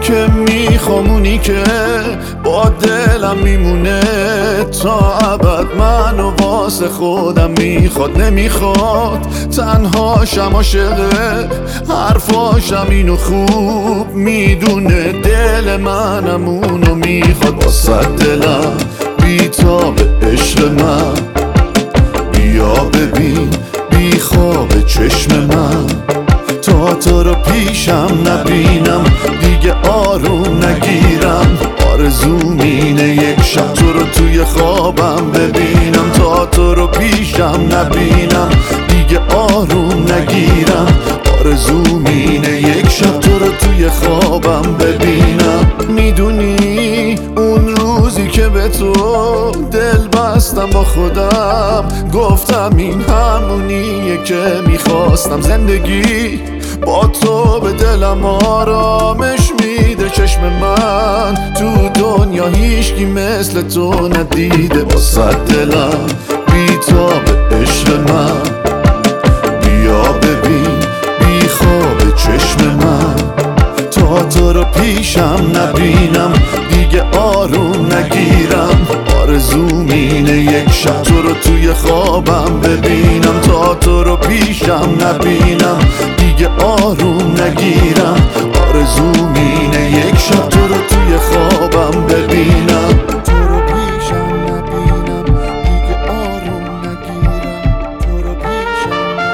که میخوام اونی که با دلم میمونه تا ابد، منو واسه خودم میخواد نمیخواد تنهاشم، عاشقه حرفاشم اینو خوب میدونه، دل منم اونو میخواد. واسه دلم بیتاب عشق من، بیا ببین بی خواب چشم من، تا تو رو پیشم نبینم دیگه آروم نگیرم. آرزوم اینه یک شب تو رو توی خوابم ببینم، تا تو رو پیشم نبینم دیگه آروم نگیرم. آرزوم اینه یک شب تو رو توی خوابم ببینم. میدونی اون روزی که به تو دل بستم با خودم، گفتم این همونیه که میخواستم. زندگی با تو به دلم آرامش میده، چشم من تو دنیا هیچکی مثل تو ندیده. واسه دلم بیتاب عشق من، بیا ببین بی خواب چشم من، تا تو رو پیشم نبینم دیگه آروم نگیرم. آرزوم اینه یک شب تو رو توی خوابم ببینم، تا تو رو پیشم نبینم دیگه آروم نگیرم. آرزوم اینه یک شب تو رو توی خوابم ببینم، تو رو پیشم نبینم دیگه آروم نگیرم. تو رو پیشم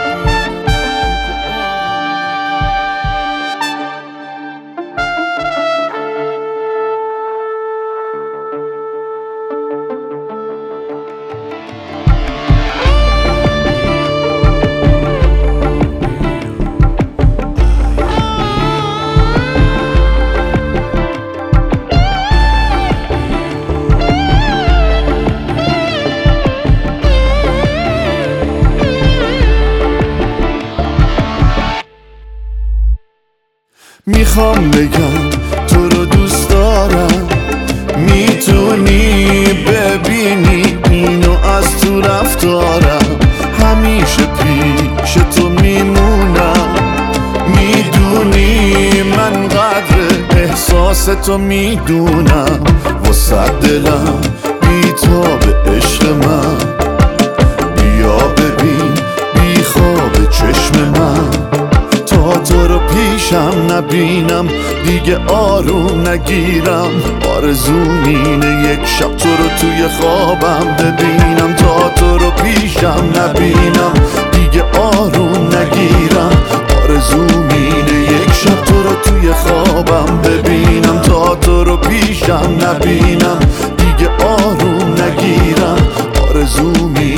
میخوام بگم تو رو دوست دارم، میتونی ببینی اینو از تو رفتارم، همیشه پیش تو میمونم. میدونی من قدر احساس تو میدونم. واسه دلم بیتاب عشق من، بیا ببین بی خواب چشم من، تا تو رو پیشم نبینم دیگه آروم نگیرم. آرزوم اینه یک شب تو رو توی خوابم ببینم، تا تو رو پیشم نبینم دیگه آروم نگیرم. آرزوم اینه یک شب تو رو توی خوابم ببینم، تا تو رو پیشم نبینم دیگه آروم نگیرم. آرزوم